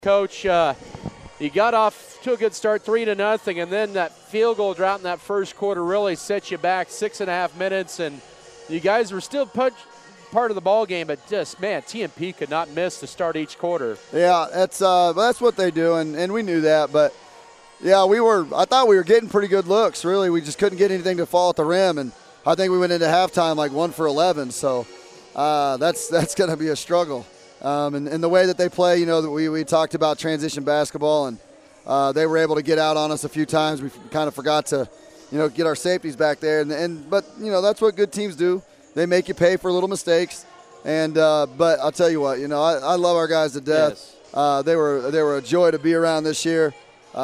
Coach, you got off to a good start, 3-0, and then that field goal drought in that first quarter really set you back 6.5 minutes, and you guys were still part of the ball game, but just, man, TMP could not miss to start each quarter. Yeah, that's what they do, and we knew that, but yeah, I thought we were getting pretty good looks, really. We just couldn't get anything to fall at the rim, and I think we went into halftime like 1 for 11, so that's going to be a struggle. And the way that they play, you know, we talked about transition basketball, and they were able to get out on us a few times. We kind of forgot to, you know, get our safeties back there. But, you know, that's what good teams do. They make you pay for little mistakes. And but I'll tell you what, you know, I love our guys to death. Yes. They were a joy to be around this year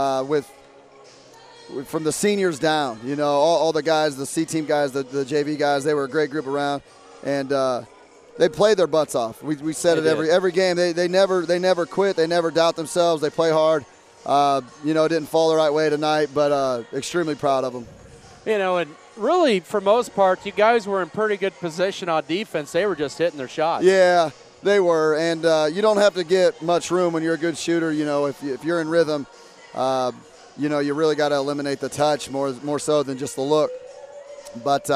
from the seniors down. You know, all the guys, the C-team guys, the JV guys, they were a great group around. And they play their butts off. We said it every game. They never quit. They never doubt themselves. They play hard. You know, it didn't fall the right way tonight, but extremely proud of them. You know, and really, for most part, you guys were in pretty good position on defense. They were just hitting their shots. Yeah, they were. And you don't have to get much room when you're a good shooter. You know, if you're in rhythm, you know, you really got to eliminate the touch more so than just the look. But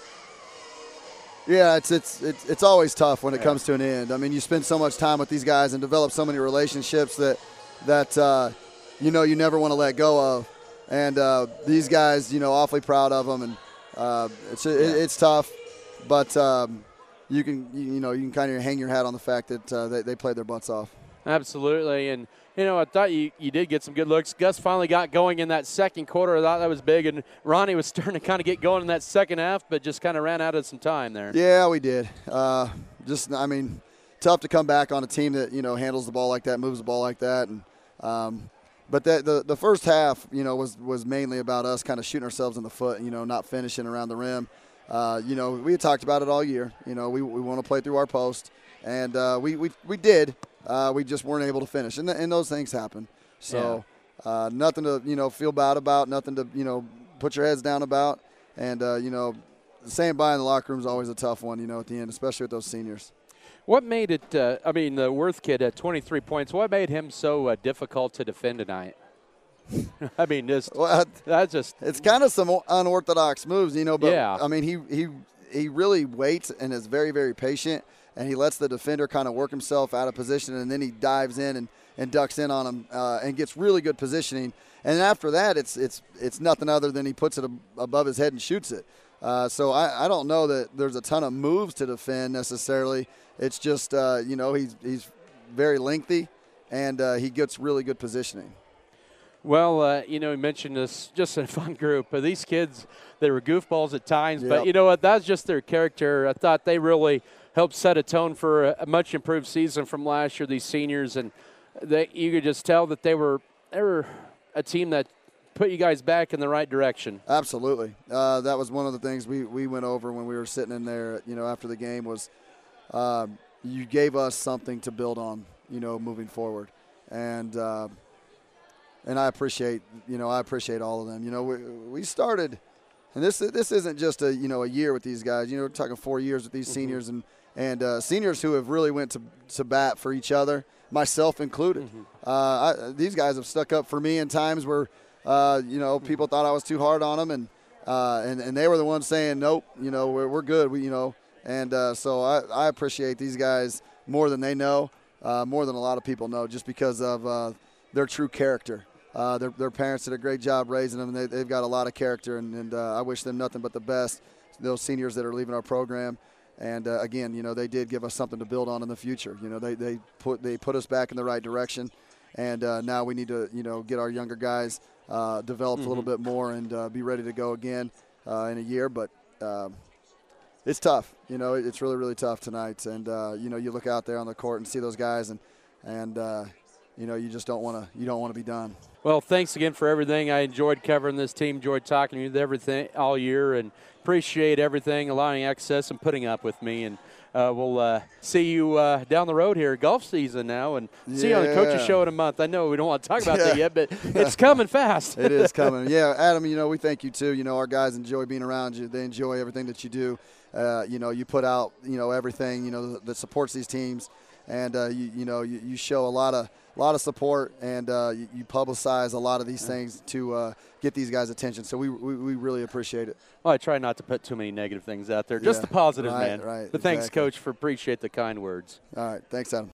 yeah, it's always tough when it comes to an end. I mean, you spend so much time with these guys and develop so many relationships that you know you never want to let go of. And these guys, you know, awfully proud of them. And it's tough, but you can kind of hang your hat on the fact that they played their butts off. Absolutely, and you know, I thought you did get some good looks. Gus finally got going in that second quarter. I thought that was big, and Ronnie was starting to kind of get going in that second half, but just kind of ran out of some time there. Yeah, we did. I mean, tough to come back on a team that, you know, handles the ball like that, moves the ball like that, and but the first half, you know, was mainly about us kind of shooting ourselves in the foot, you know, not finishing around the rim. You know, we had talked about it all year. You know, we want to play through our post, and we did. We just weren't able to finish, and those things happen. So nothing to, you know, feel bad about, nothing to, you know, put your heads down about. And, you know, saying bye in the locker room is always a tough one, you know, at the end, especially with those seniors. What made it, the Worth kid at 23 points, what made him so difficult to defend tonight? I mean, that's just – it's kind of some unorthodox moves, you know, but, yeah. I mean, he really waits and is very, very patient, and he lets the defender kind of work himself out of position, and then he dives in and ducks in on him and gets really good positioning. And then after that, it's nothing other than he puts it above his head and shoots it. So I don't know that there's a ton of moves to defend necessarily. It's just, you know, he's very lengthy, and he gets really good positioning. Well, you know, you mentioned this, just a fun group. But these kids, they were goofballs at times, but you know what? That's just their character. I thought they really helped set a tone for a much improved season from last year, these seniors. And you could just tell that they were a team that put you guys back in the right direction. Absolutely. That was one of the things we went over when we were sitting in there, you know, after the game was you gave us something to build on, you know, moving forward. And I appreciate all of them. You know, we started, and this isn't just a year with these guys. You know, we're talking 4 years with these seniors and seniors who have really went to bat for each other, myself included. These guys have stuck up for me in times where people thought I was too hard on them, and they were the ones saying, nope, you know, we're good. So I appreciate these guys more than they know, more than a lot of people know, just because of their true character. Their parents did a great job raising them, and they've got a lot of character, and I wish them nothing but the best, those seniors that are leaving our program. And, again, you know, they did give us something to build on in the future. You know, they put us back in the right direction, and now we need to, you know, get our younger guys developed a little bit more and be ready to go again in a year. But it's tough. You know, it's really, really tough tonight. And, you know, you look out there on the court and see those guys, and you know, you just don't want to be done. Well, thanks again for everything. I enjoyed covering this team, enjoyed talking to you everything all year, and appreciate everything, allowing access and putting up with me. And we'll see you down the road here, golf season now, and see you on the Coaches Show in a month. I know we don't want to talk about that yet, but it's coming fast. It is coming. Yeah, Adam, you know, we thank you too. You know, our guys enjoy being around you. They enjoy everything that you do. You know, you put out, you know, everything, you know, that supports these teams. and you show a lot of support, and you publicize a lot of these things to get these guys' attention. So we really appreciate it. Well, I try not to put too many negative things out there, just the positives, man. Right. But thanks, Coach, for appreciate the kind words. All right, thanks, Adam.